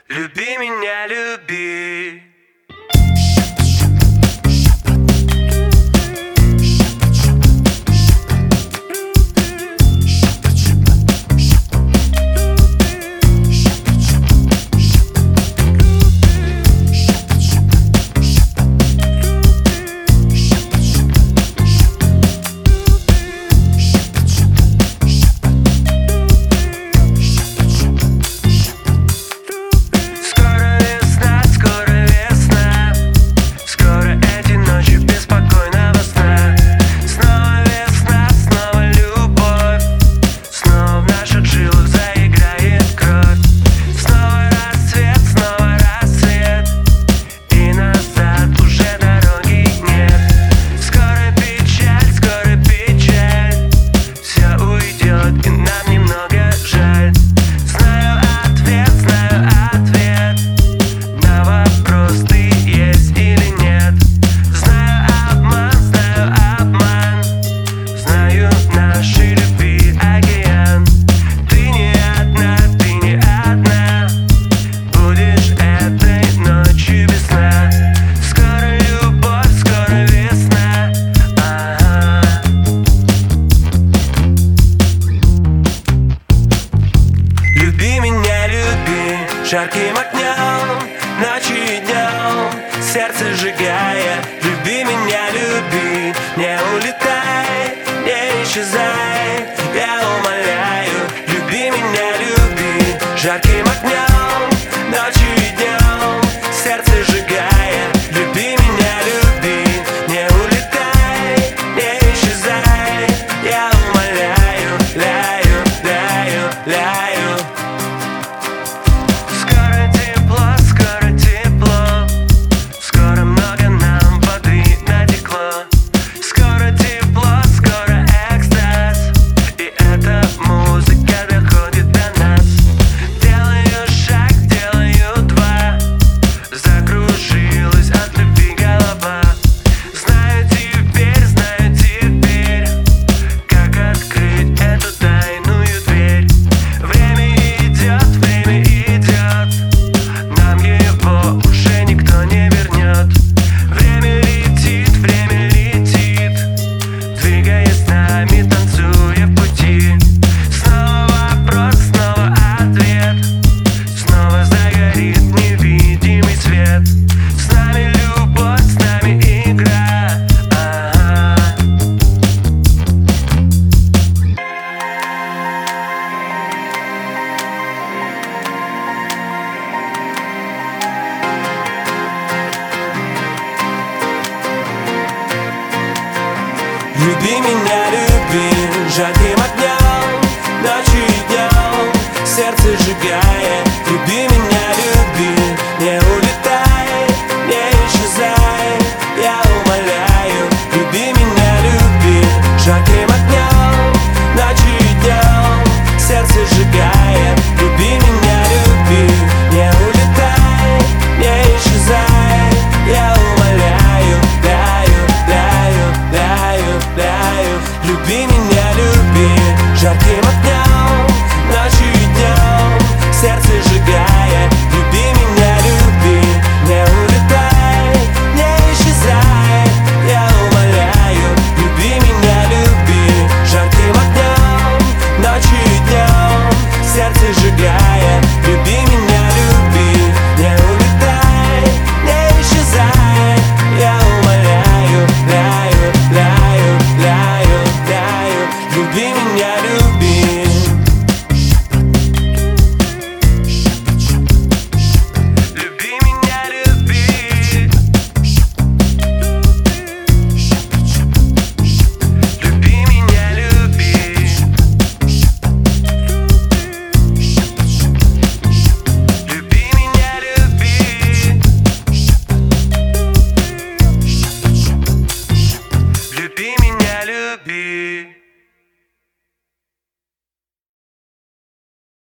Люби меня, люби. Жарким огнем, ночью и днем, сердце сжигая. Люби меня, люби, не улетай, не исчезай, я умоляю. Люби меня, люби, жарким огнем, ночью и днем, сердце сжигая. Люби меня, люби, не улетай, не исчезай, я умоляю, ляю, ляю, ляю. Люби меня, люби, жарким огнем, ночью и днем, сердце сжигая. Люби меня, люби, не улетай, не исчезай, я умоляю. Люби меня, люби, жарким огнем, ночью и днем, сердце сжигая. Люби меня, люби, не улетай, не исчезай, я умоляю. Люби меня, люби, жарким огнем, ночью и днем, сердце сжигая. Люби меня, люби, не улетай, не исчезай, я умоляю. Люби меня, люби, жарким огнем, ночью и днем, сердце сжигая. Люби меня, люби, не улетай, не исчезай, я умоляю, ляю, ляю, ляю. Люби меня, люби.